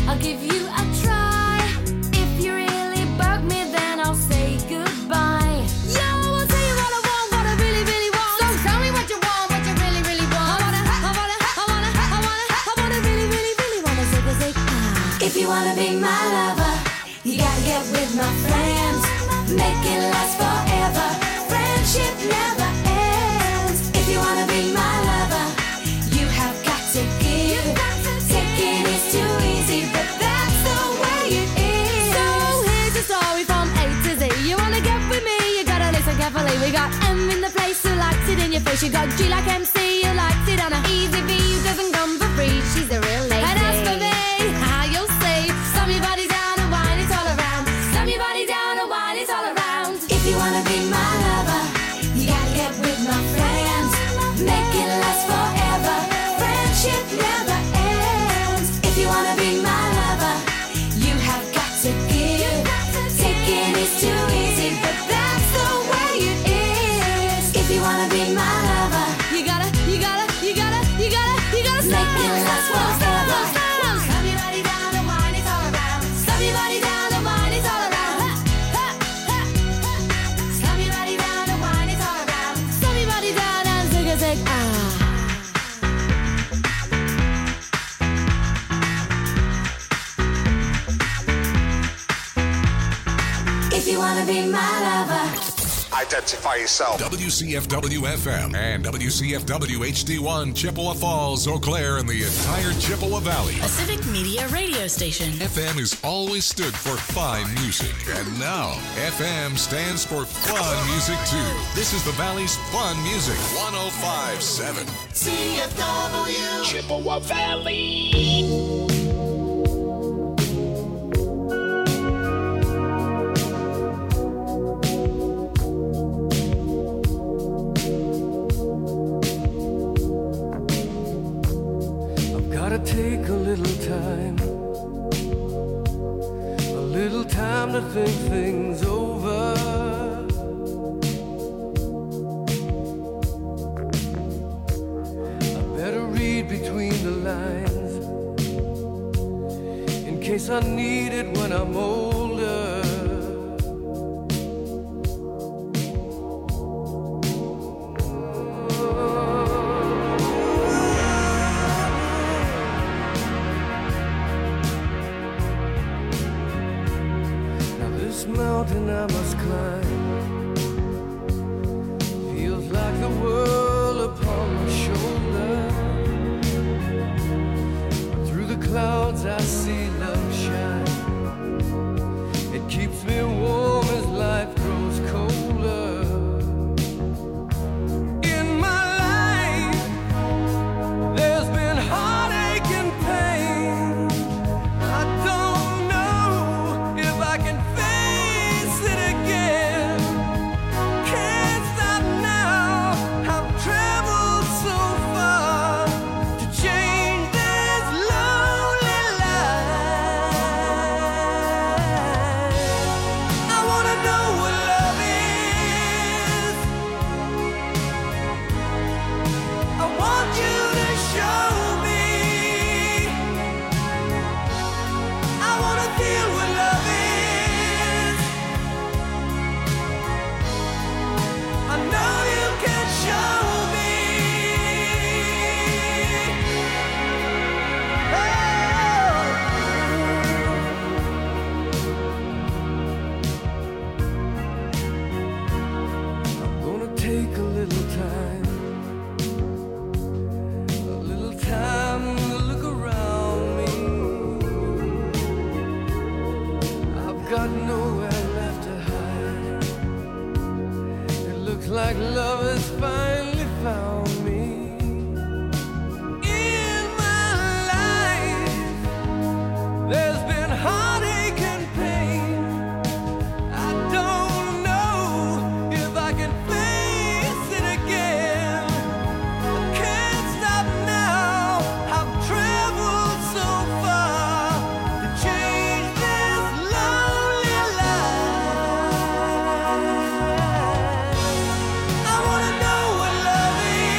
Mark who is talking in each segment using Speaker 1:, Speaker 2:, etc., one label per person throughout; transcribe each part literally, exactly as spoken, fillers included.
Speaker 1: I'll give you a try. If you really bug me, then I'll say goodbye. Yo, I will tell you what I want, what I really, really want. So tell me what you want, what you really, really want. I wanna, I wanna, I wanna, I wanna, I wanna really, really, really wanna say, say, ah. If you wanna be my lover, you gotta get with my friends. Make it last forever. Friendship never ends. If you wanna be my lover, you have got to give. Taking is too easy, but that's the way it is. So here's your story from A to Z. You wanna get with me, you gotta listen carefully. We got M in the place who likes it in your face. You got G like M C who likes it on a easy V who doesn't come for free. She's a real lady. And as for me, how you'll say, slam your body down and wine it all around. Slam your body down and wine it all around. If you wanna be my lover, you gotta get with my friends. Make it last forever. Friendship never ends. If you wanna be my lover, you have got to give. Taking is too easy, but that's the way it is. If you wanna be my lover, you gotta, you gotta, you gotta, you gotta, you gotta make it last forever. Slam your body down and wine it all around. Slam your body down and wine it all around. Slam your body down and wine it all around. Slam your body down and zig a zig ah. If you wanna be my lover,
Speaker 2: Identify yourself.
Speaker 3: W C F W F M and W C F W H D one, Chippewa Falls, Eau Claire, and the entire Chippewa Valley.
Speaker 4: A Civic Media radio station.
Speaker 3: F M has always stood for fine music, and now F M stands for fun music too. This is the Valley's fun music. one oh five point seven
Speaker 2: C F W.
Speaker 5: Chippewa Valley.
Speaker 6: Gotta take a little time, a little time to think things over. I better read between the lines, in case I need it when I'm older. Mountain I must climb feels like the world upon my shoulder. Through the clouds I see love shine. It keeps me warm as life grows colder. In my life there's been heartache and pain. I don't know if I can like love has finally found me. In my life there's been heartache and pain. I don't know if I can face it again. I can't stop now. I've traveled so far to change this lonely life. I wanna know what love is.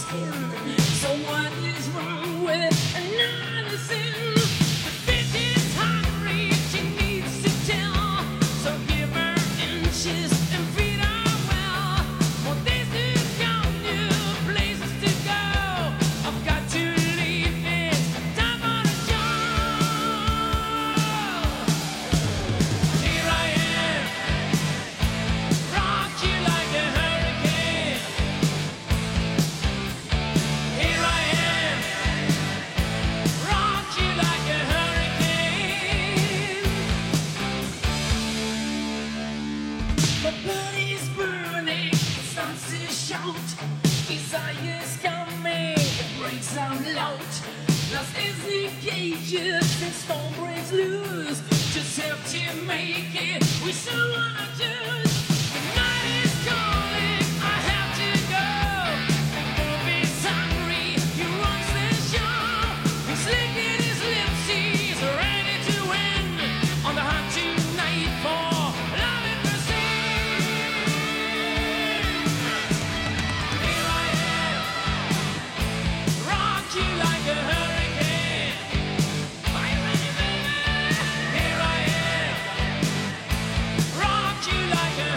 Speaker 7: sin. So what is wrong with another sin? The bitch is hungry, she needs to tell. So give her inches and feed her well. More days to come, new places to go. I've got to leave this time on a job. Here I am, rock you like a hurricane. Here I am, rock you like a hurricane. My body's burning, it starts to shout. Desire's coming, it breaks out loud. Lost is the cages, and storm breaks loose. Just have to make it, we still wanna choose. The night is calling, I have to go. Bob is hungry, he runs the show. He's licking his lips, he's ready to win. On the hunt tonight for love and mercy. Here I am, rock you like a hurricane. Are you ready, baby? Here I am, rock you like a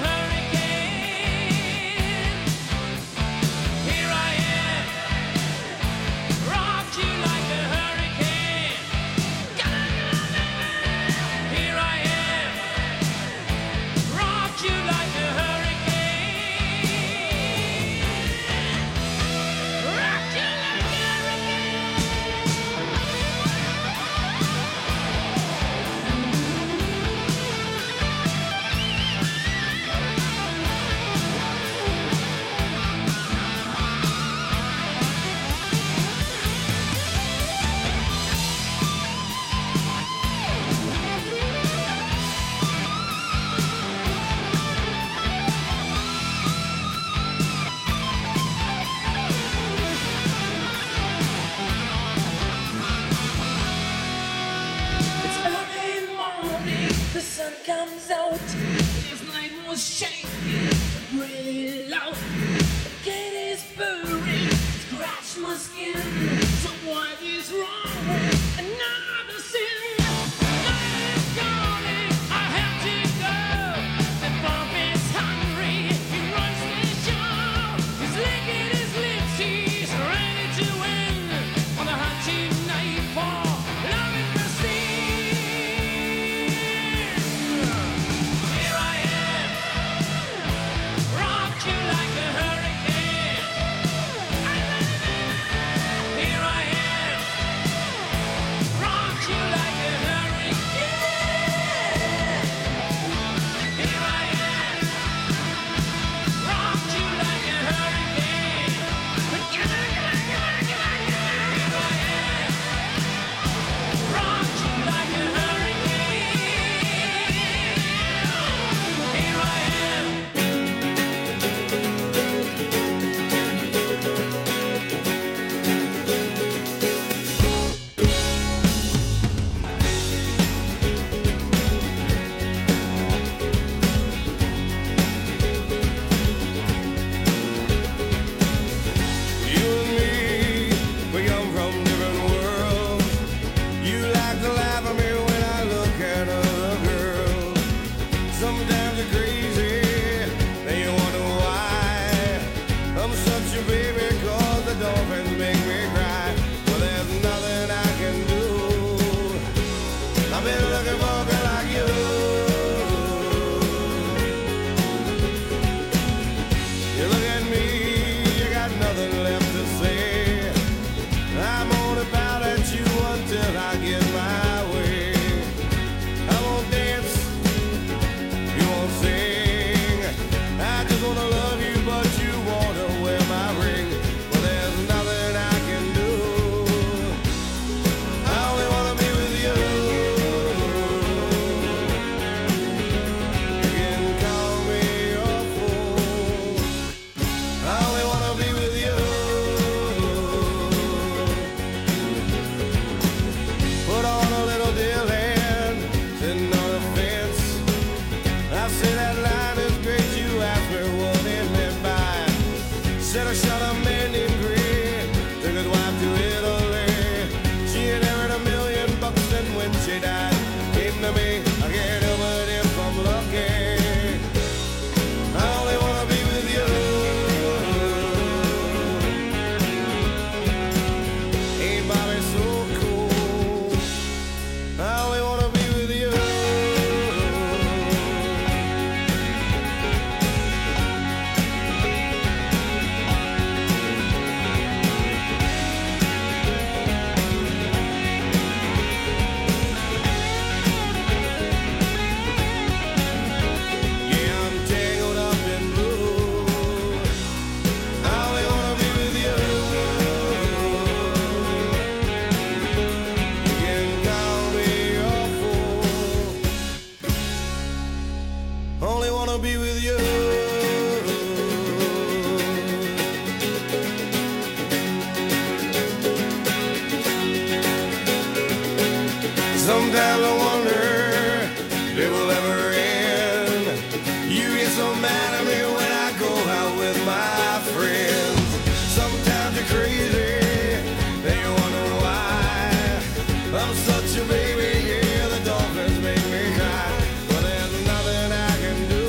Speaker 6: Sometimes I wonder if it will ever end. You get so mad at me when I go out with my friends. Sometimes you're crazy, and you wonder why. I'm such a baby, yeah, the dolphins make me cry. But there's nothing I can do.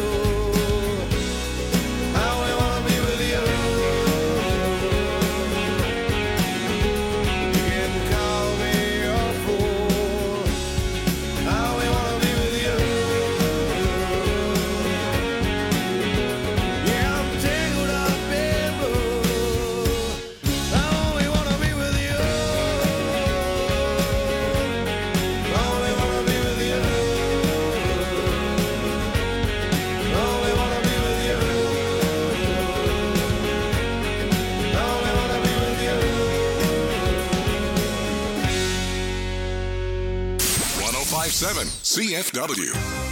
Speaker 6: I only wanna be with you. You can call me a fool. I only wanna be with you. Yeah, I'm tangled up in blue. I only wanna be with you. I only wanna be with you. I only wanna be with you. I only wanna be with you.
Speaker 3: one oh five point seven C F W.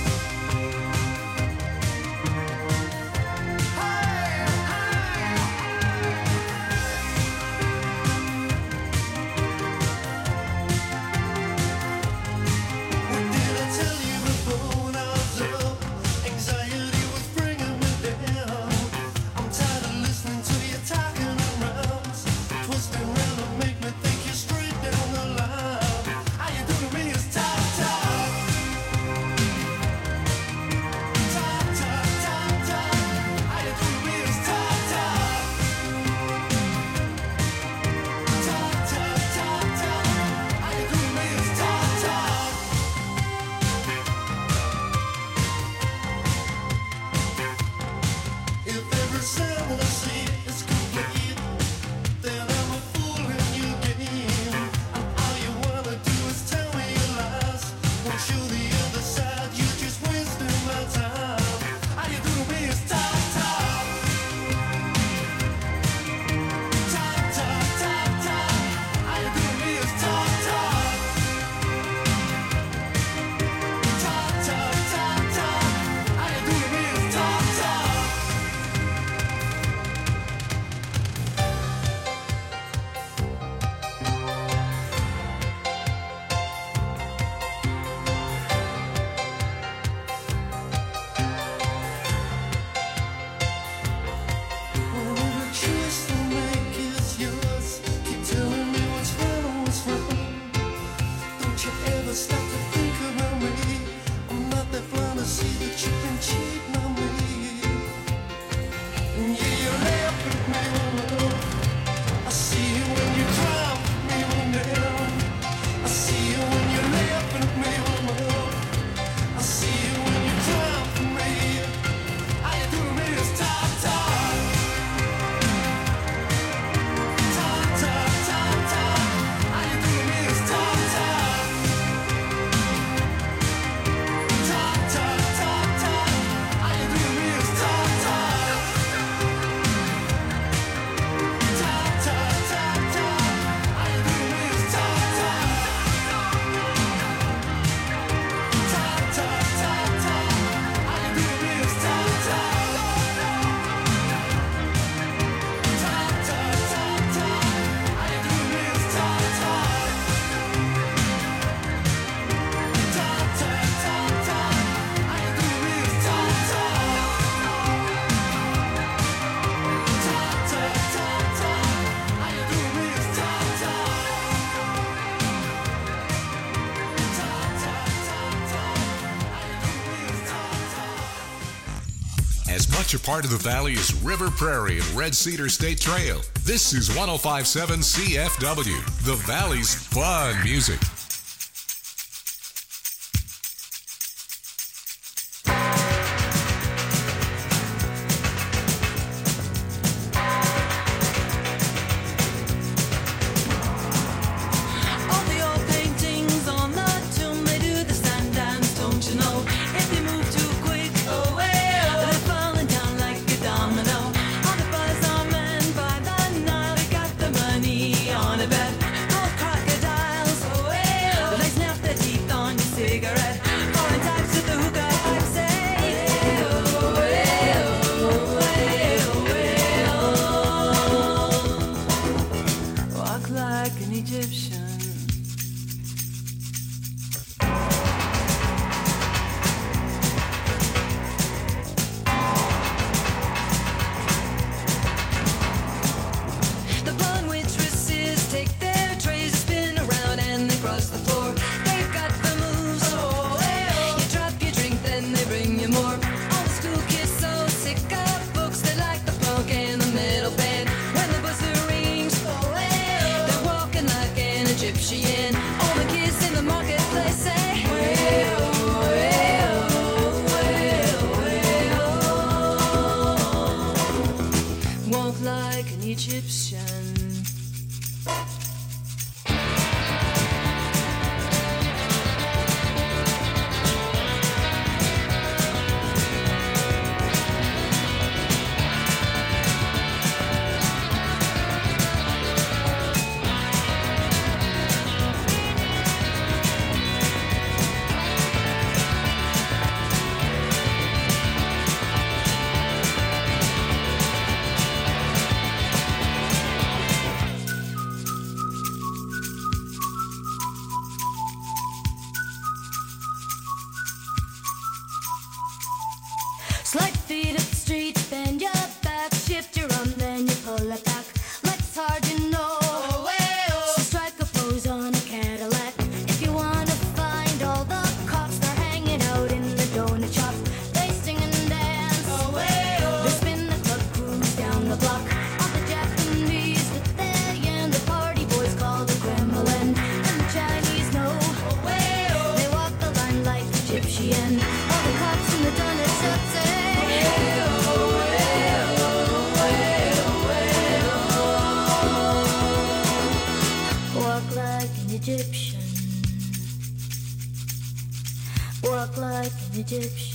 Speaker 8: What did I tell you before when I was up? Anxiety was bringing me down. I'm tired of listening to you talking around, twisting around to make me think you're straight down the line. How you doing to me is talk, talk. Talk, talk, talk, talk. How you doing to me is talk, talk. Talk, talk, talk, talk. How you doing to me is talk, talk. If every sound I see is complete, then I'm a fool in your game. And all you wanna do is tell me your lies. Won't show the other side, you're just wasting my time. All you do to me is talk, talk. Talk, talk, talk, talk. All you do to me is talk, talk. Talk, talk, talk, talk. All you do to me is talk, talk. All the choice to make is yours. Keep telling me what's right and what's wrong. Don't you ever stop to think about me. I'm not that blind to see that you've been cheating on me. And yeah, you laugh at me, oh love. I see you when you cry with me, oh damn. I see you when you laugh at me, oh love. I see you when you cry for me. All you do to me is talk, talk. Talk, talk, talk, talk. All you do to me is talk, talk. Talk, talk, talk, talk. All you do to me is talk, talk. Talk, talk, talk, talk. All you do to me is talk, talk. Talk, talk, talk, talk. All you do to me is talk, talk. Talk, talk, talk, talk. All you do to me is talk, talk. Talk, talk, talk, talk. All you do to me is talk, talk. Talk, talk, talk, talk. All you do to me is talk, talk. Talk, talk, talk, talk. All you do to me is talk, talk.
Speaker 3: As much a part of the Valley as River Prairie and Red Cedar State Trail, this is one oh five point seven C F W, the Valley's fun music.
Speaker 1: All the old paintings on the tomb, they do the stand dance, don't you know? If they move too quick, oh well, they're falling down like a domino. All the buzz are men by the Nile, they got the money on a bet. Gold crocodiles, oh well, they snap their teeth on your cigarette. Foreign types with the hookah pipe say, oh well, oh well, walk like an Egyptian. Slight feet up the street, bend your back, shift your arm, then you pull it back. Legs hard, you know. So strike a pose on a Cadillac. If you wanna find all the cops, they're hanging out in the donut shop. They sing and dance. They spin the club, cruise down the block. All the Japanese that they and the party boys call the Kremlin. And the Chinese know. They walk the line like Egyptian. All the cops in the donut shop say. Walk like an Egyptian. Walk like an Egyptian.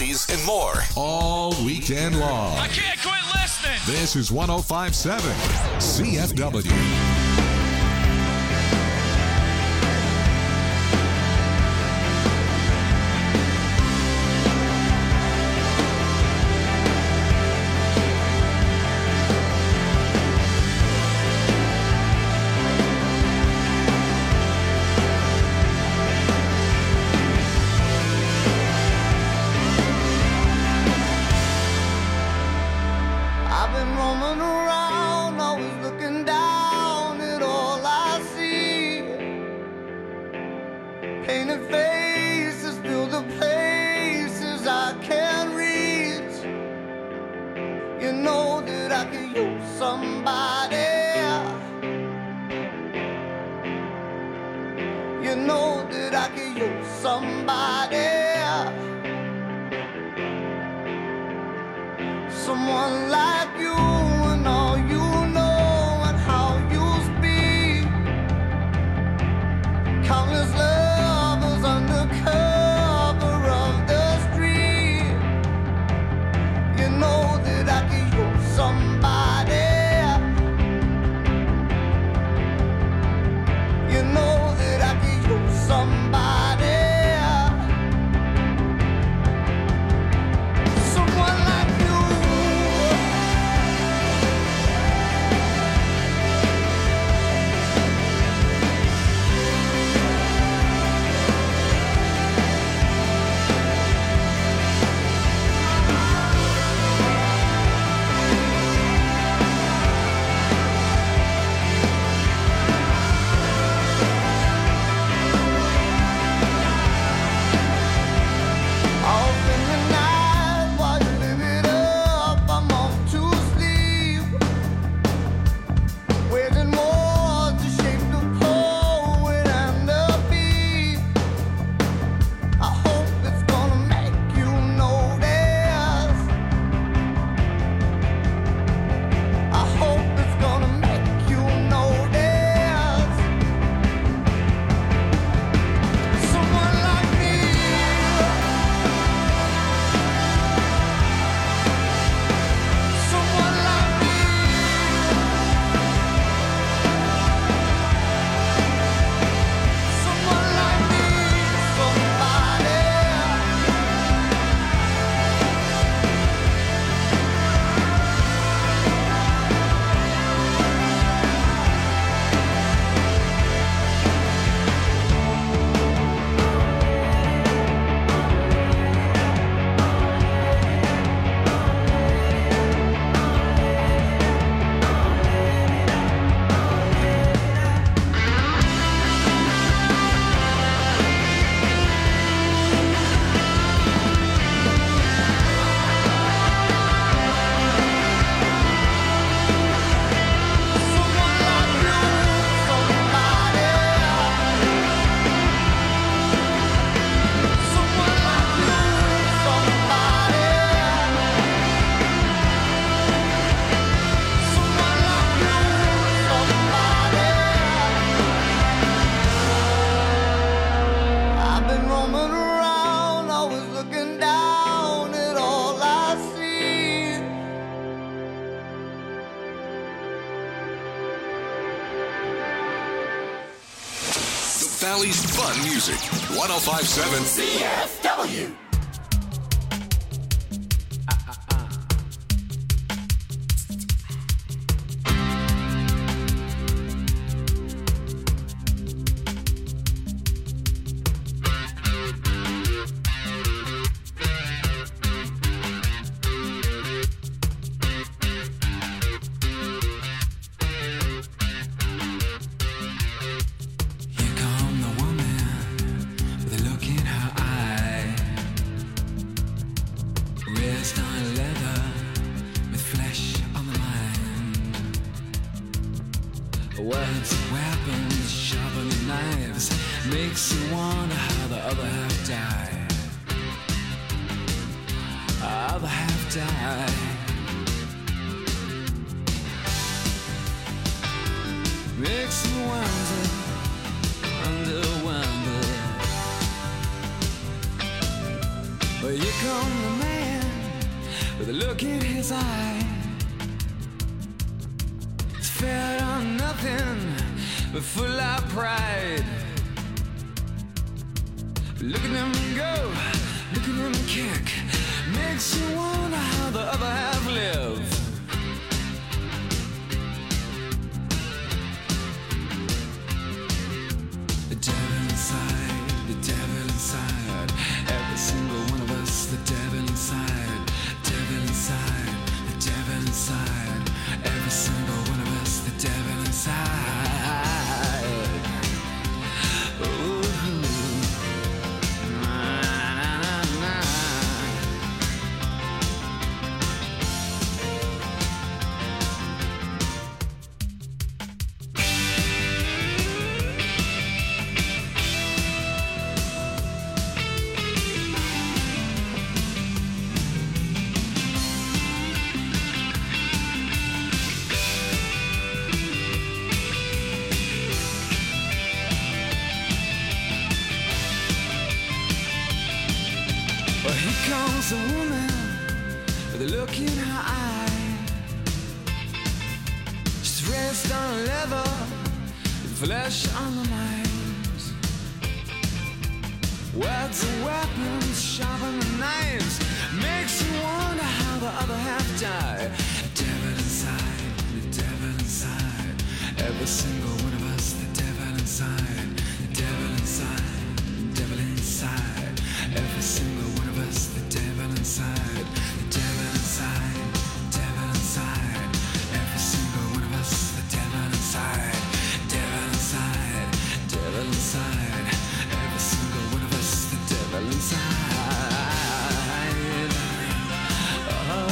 Speaker 3: oldies, and more all weekend long.
Speaker 9: I can't quit listening.
Speaker 3: This is one oh five point seven C F W.
Speaker 8: I've been roaming around, always looking down at all I see. Painted faces fill the places I can't reach. You know that I could use somebody. You know that I could use somebody. Someone like you and all you know and how you speak. Countless lovers under cover of the street. You know that I could use somebody. You know that I could use somebody. Someone like you. I'll spend the night while you live it up. I'm off to sleep, waging war to shape the poet and the beat. I hope it's gonna make you notice. I hope it's gonna make you notice. Someone like me. Someone like me. Someone like me. Somebody. Someone like you. Somebody. Someone like you. Somebody. Someone like you. Somebody. I've been roaming around, always looking down at all I see.
Speaker 3: The Valley's Fun Music. one oh five point seven C F W.
Speaker 10: Here come the woman with a look in her eye. Wrist on leather with flesh on the mind. Words, weapons, sharper than knives. Makes you wonder how the other half died. Other half died. Makes you wonder, wonder, wonder. Well, you come to the look in his eye. It's fair on nothing, but full of pride. Look at him go, look at him kick. Makes you wonder how the other half live. The devil inside, the devil inside. Every single one of us, the devil inside. Devil inside, the devil inside. Every single one of us, the devil inside. Ooh. Comes a woman with a look in her eye. She's raised on leather, with flesh on the mind. Words are weapons, sharper than knives. Makes you wonder how the other half die. The devil inside, the devil inside. Every single one of us, the devil inside. The devil inside, the devil inside. Every single one of us, the devil inside, the devil inside, devil inside. Every single one of us, the devil inside, devil inside, devil inside. Every single one of us, the devil inside. Oh.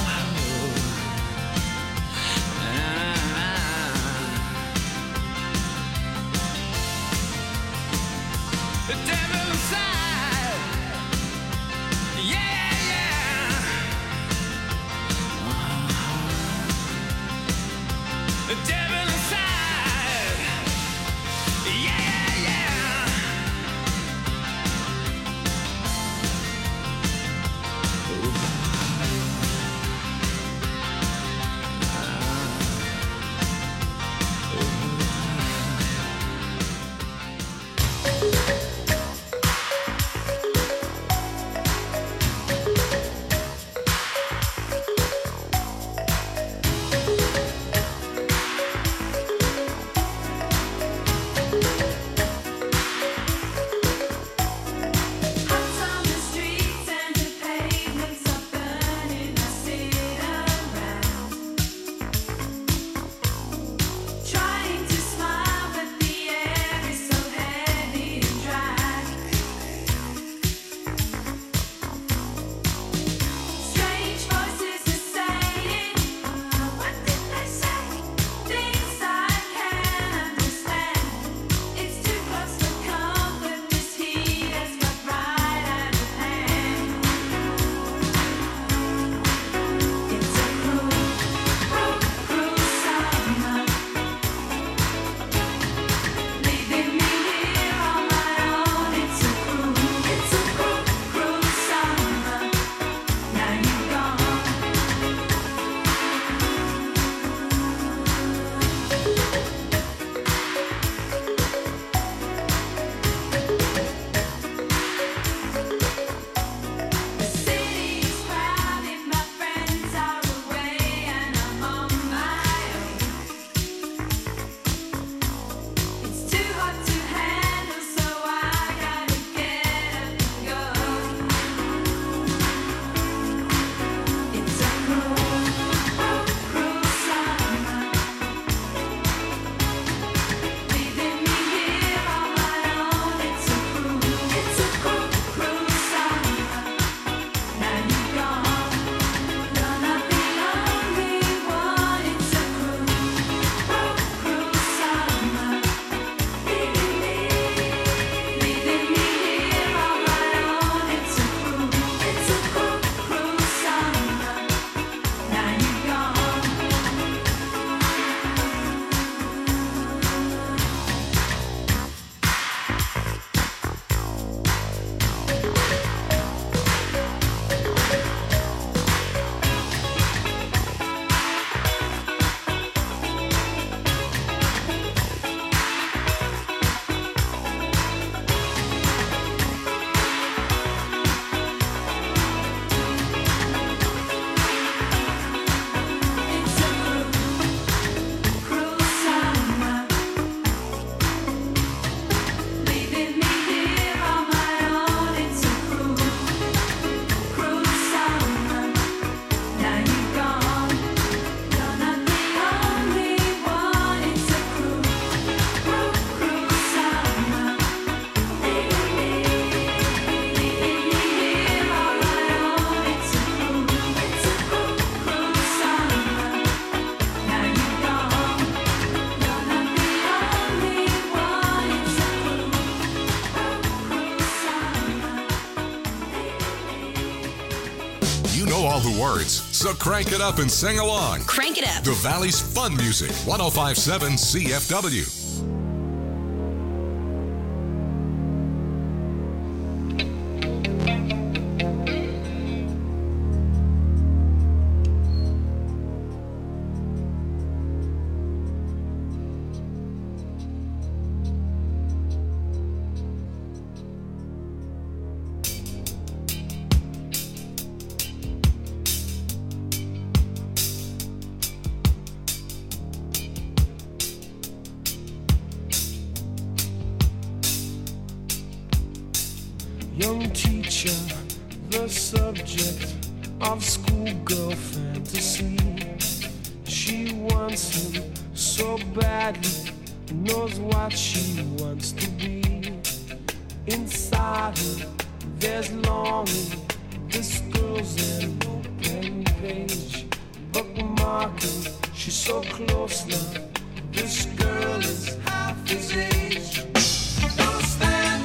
Speaker 3: words, so crank it up and sing along.
Speaker 4: Crank it up.
Speaker 3: The Valley's Fun Music, one oh five point seven C F W.
Speaker 10: Young teacher, the subject of schoolgirl fantasy. She wants him so badly, knows what she wants to be. Inside her, there's longing. This girl's an open page, bookmarking. She's so close now. This girl is half his age. Don't stand.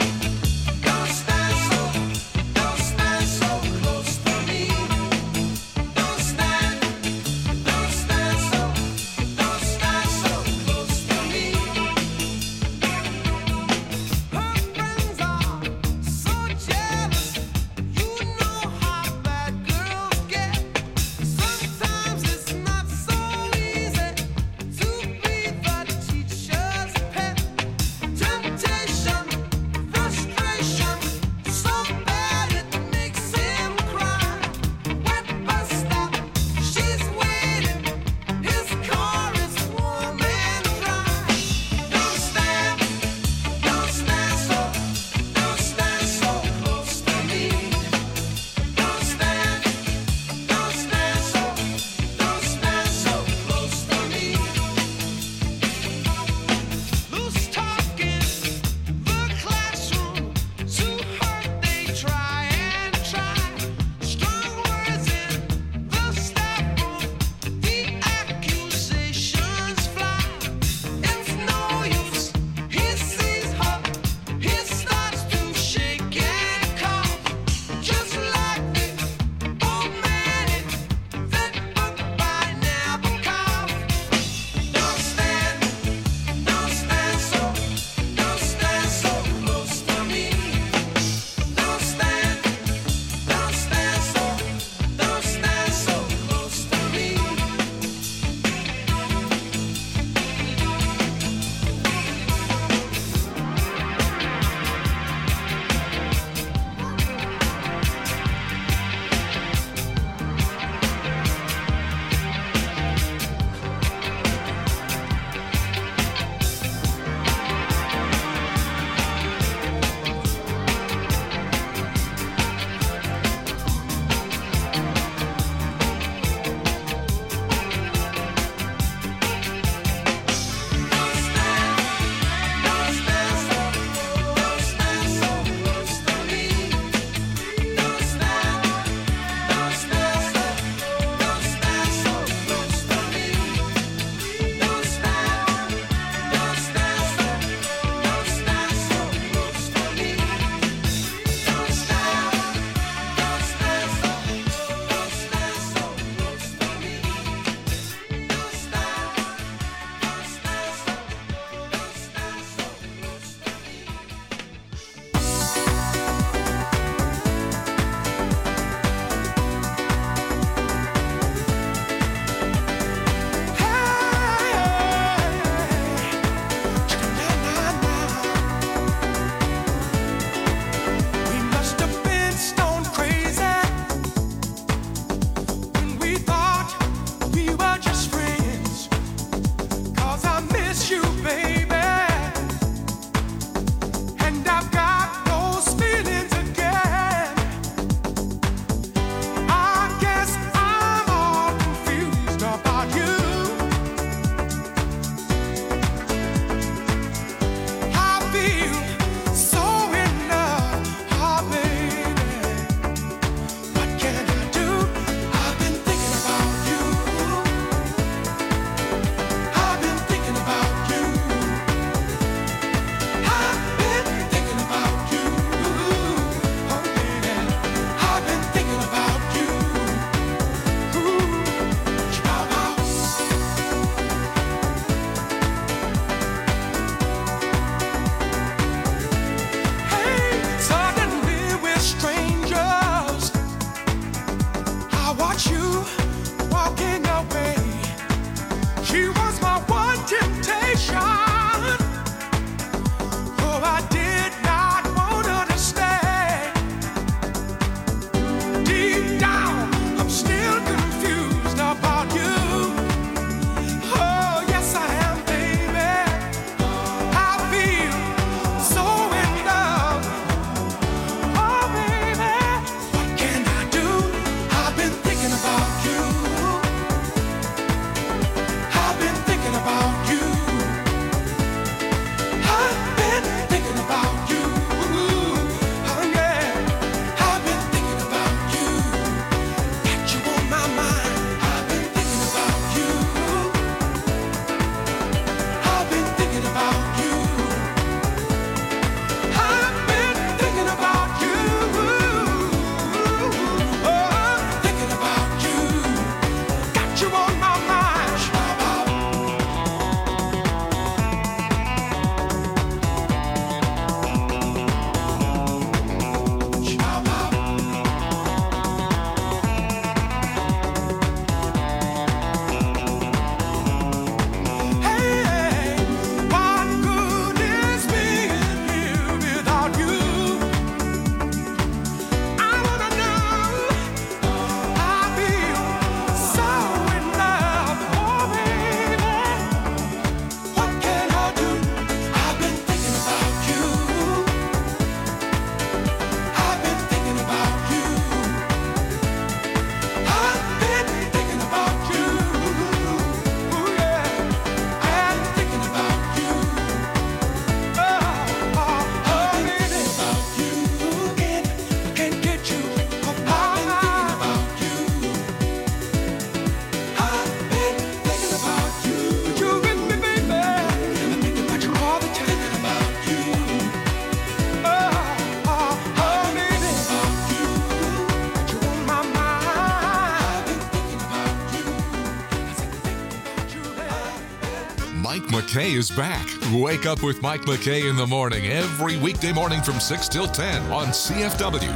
Speaker 3: Mike McKay is back. Wake up with Mike McKay in the morning every weekday morning from six till ten on C F W.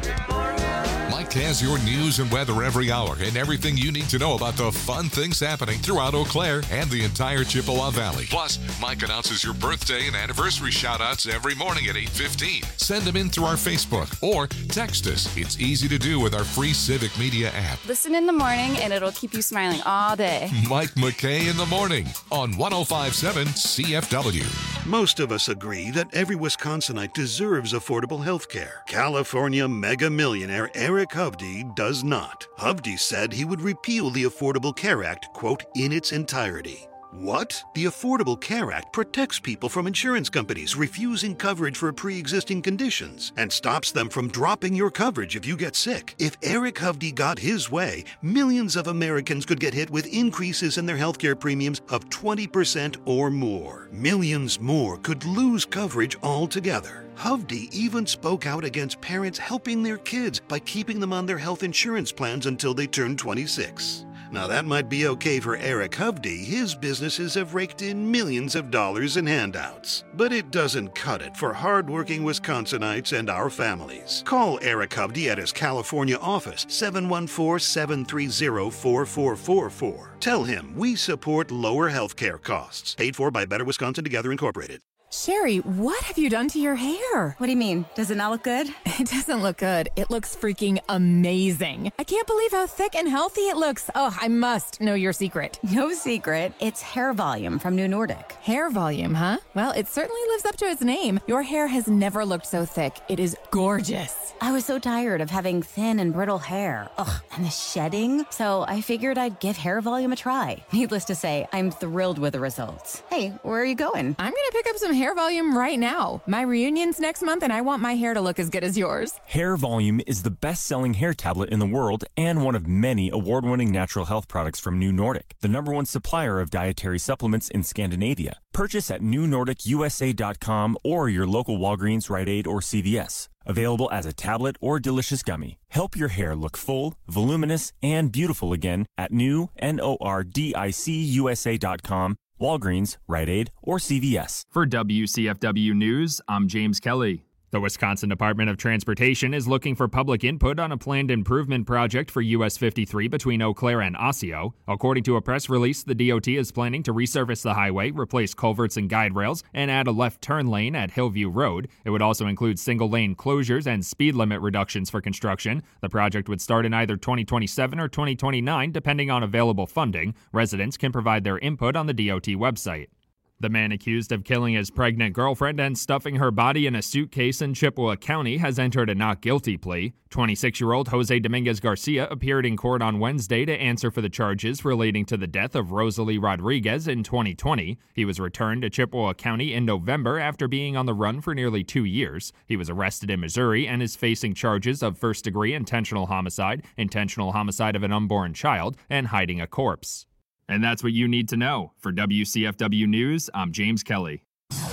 Speaker 3: Mike has your news and weather every hour and everything you need to know about the fun things happening throughout Eau Claire and the entire Chippewa Valley. Plus, Mike announces your birthday and anniversary shout-outs every morning at eight fifteen. Send them in through our Facebook or text us. It's easy to do with our free Civic Media app.
Speaker 9: Listen in the morning and it'll keep you smiling all day.
Speaker 3: Mike McKay in the morning on one oh five point seven C F W.
Speaker 11: Most of us agree that every Wisconsinite deserves affordable health care. California mega millionaire Eric Hovde does not. Hovde said he would repeal the Affordable Care Act, quote, in its entirety. What? The Affordable Care Act protects people from insurance companies refusing coverage for pre-existing conditions and stops them from dropping your coverage if you get sick. If Eric Hovde got his way, millions of Americans could get hit with increases in their healthcare premiums of twenty percent or more. Millions more could lose coverage altogether. Hovde even spoke out against parents helping their kids by keeping them on their health insurance plans until they turn twenty-six. Now that might be okay for Eric Hovde. His businesses have raked in millions of dollars in handouts. But it doesn't cut it for hardworking Wisconsinites and our families. Call Eric Hovde at his California office, seven one four, seven three zero, four four four four. Tell him we support lower health care costs. Paid for by Better Wisconsin Together Incorporated.
Speaker 12: Sherry, what have you done to your hair?
Speaker 13: What do you mean? Does it not look good?
Speaker 12: It doesn't look good. It looks freaking amazing. I can't believe how thick and healthy it looks. Oh, I must know your secret.
Speaker 13: No secret. It's hair volume from New Nordic.
Speaker 12: Hair volume, huh? Well, it certainly lives up to its name. Your hair has never looked so thick. It is gorgeous.
Speaker 13: I was so tired of having thin and brittle hair. Ugh, and the shedding. So I figured I'd give hair volume a try. Needless to say, I'm thrilled with the results. Hey, where are you going?
Speaker 12: I'm going to pick up some hair volume right now. My reunion's next month and I want my hair to look as good as yours.
Speaker 14: Hair Volume is the best-selling hair tablet in the world and one of many award-winning natural health products from New Nordic, the number one supplier of dietary supplements in Scandinavia. Purchase at new nordic u s a dot com or your local Walgreens, Rite Aid, or C V S. Available as a tablet or delicious gummy. Help your hair look full, voluminous, and beautiful again at new nordic u s a dot com, Walgreens, Rite Aid, or C V S.
Speaker 15: For W C F W News, I'm James Kelly. The Wisconsin Department of Transportation is looking for public input on a planned improvement project for U S fifty-three between Eau Claire and Osseo. According to a press release, the D O T is planning to resurface the highway, replace culverts and guide rails, and add a left turn lane at Hillview Road. It would also include single-lane closures and speed limit reductions for construction. The project would start in either twenty twenty-seven or twenty twenty-nine, depending on available funding. Residents can provide their input on the D O T website. The man accused of killing his pregnant girlfriend and stuffing her body in a suitcase in Chippewa County has entered a not guilty plea. twenty-six-year-old Jose Dominguez Garcia appeared in court on Wednesday to answer for the charges relating to the death of Rosalie Rodriguez in twenty twenty. He was returned to Chippewa County in November after being on the run for nearly two years. He was arrested in Missouri and is facing charges of first-degree intentional homicide, intentional homicide of an unborn child, and hiding a corpse. And that's what you need to know. For W C F W News, I'm James Kelly.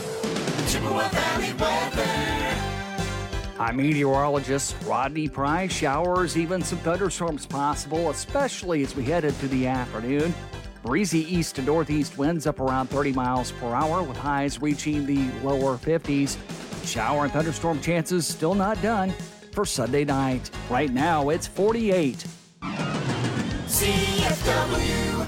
Speaker 8: Chippewa Valley weather.
Speaker 16: I'm meteorologist Rodney Price. Showers, even some thunderstorms possible, especially as we head into the afternoon. Breezy east to northeast winds up around thirty miles per hour with highs reaching the lower fifties. Shower and thunderstorm chances still not done for Sunday night. Right now, it's forty-eight.
Speaker 8: C F W.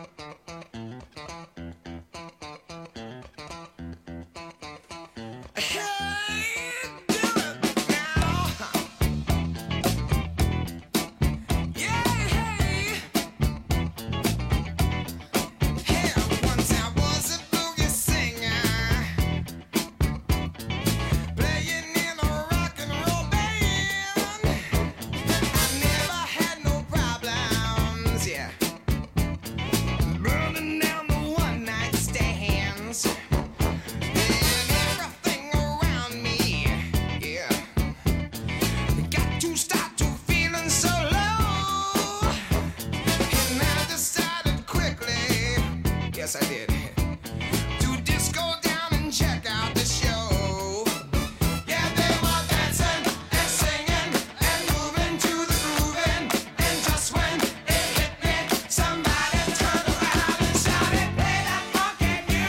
Speaker 6: Yes, I did. To just go down and check out the show. Yeah, they were dancing and singing and moving to the grooving. And just when it hit me, somebody turned around and shouted, "Play that funky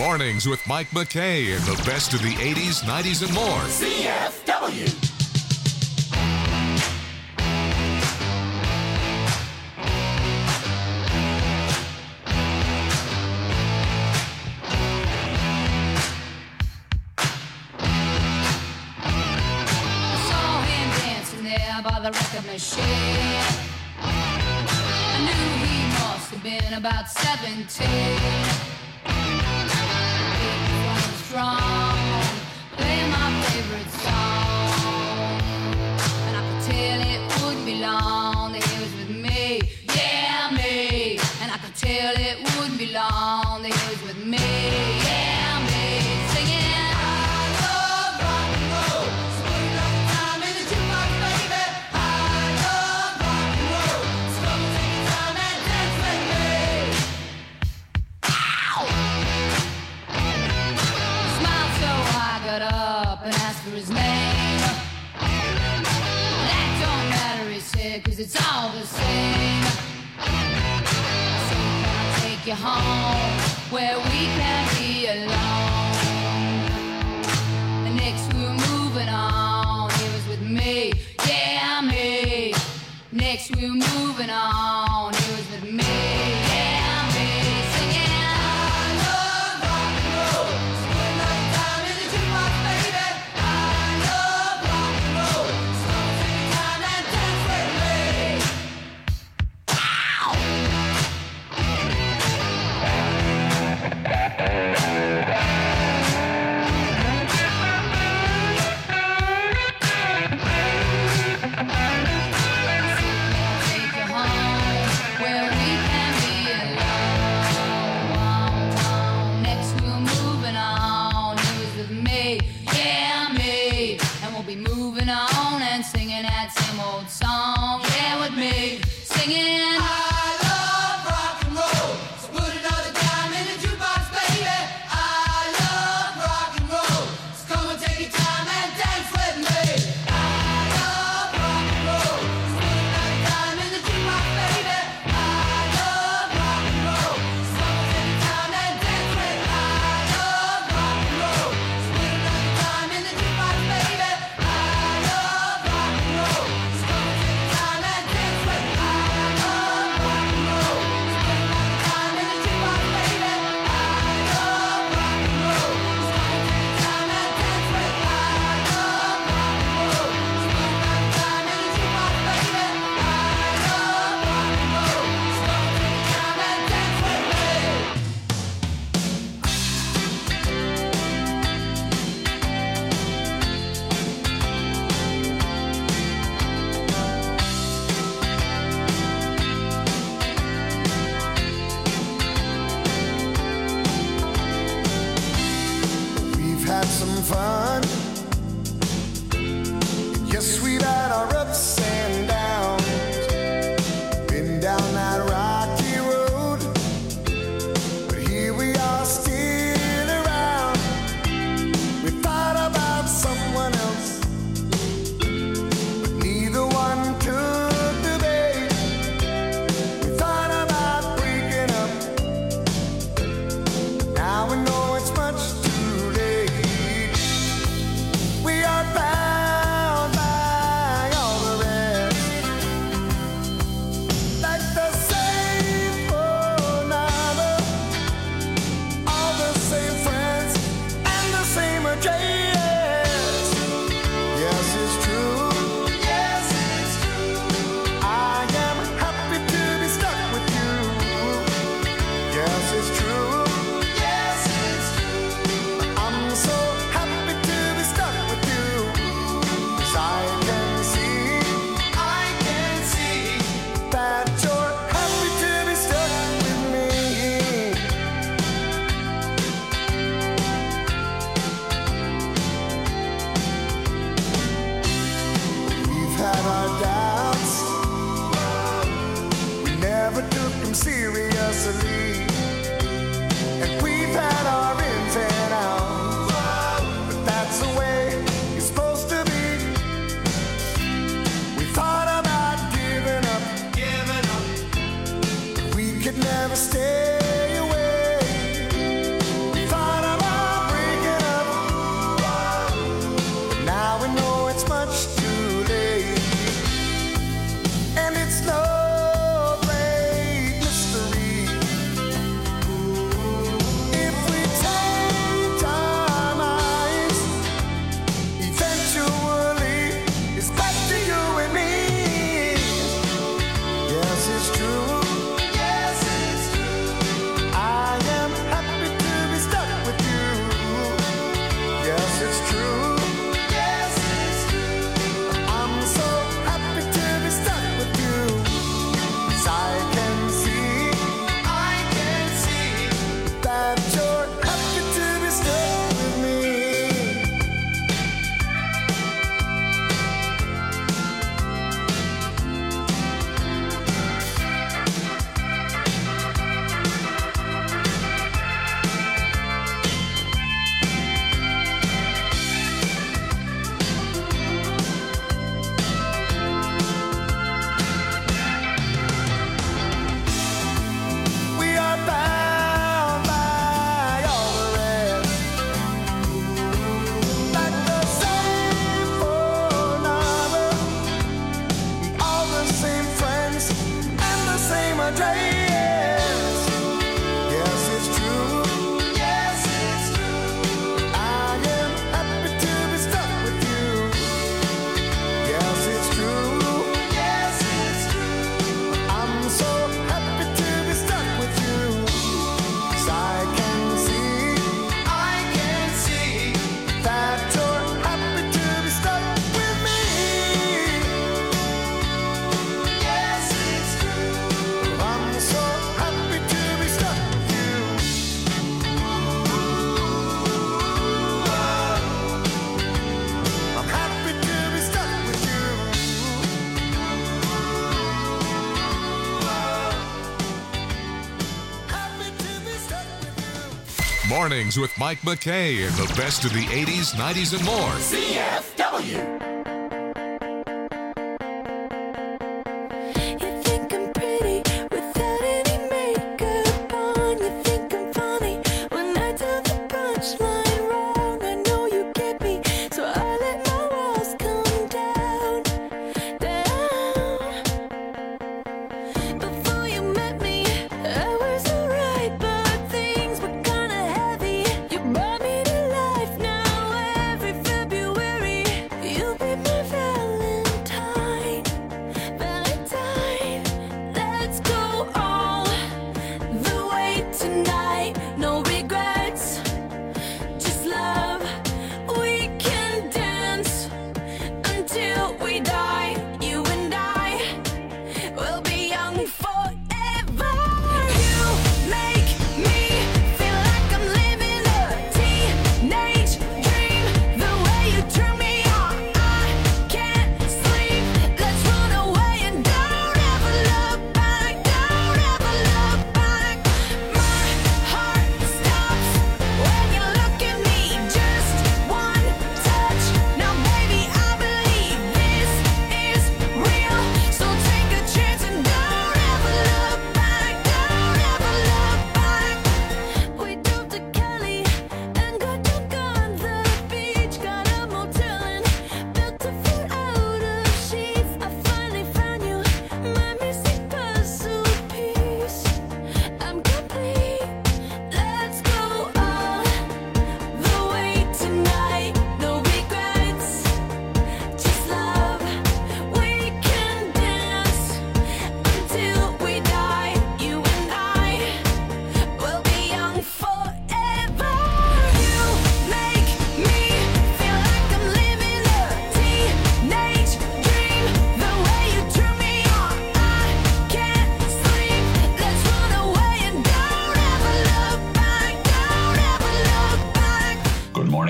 Speaker 3: Mornings with Mike McKay and the best of the eighties, nineties, and more.
Speaker 2: C F W.
Speaker 1: By the record machine, I knew he must have been about seventeen. He was strong, playing my favorite song, and I could tell it wouldn't be long that he was with me, yeah me. And I could tell it wouldn't be long that he was with me, yeah me, singing. And asked for his name. That don't matter, he said, cause it's all the same. So can I take you home where we can be alone? And next we were moving on, he was with me, yeah me. Next we were moving on, he was with me, yeah me. Singing.
Speaker 8: Never stay away. Thought
Speaker 6: dress. Yes, it's true. Yes, it's true. I am happy to be stuck with you. Yes, it's true. Yes, it's true. I'm so happy to be stuck with you. 'Cause I can see, I can see that you're happy to be stuck with me. Yes, it's true. I'm so happy to be stuck with you. I'm happy to be stuck with you. Happy to be stuck with you.
Speaker 3: Mornings with Mike McKay and the best of the eighties, nineties, and more.
Speaker 5: C F W.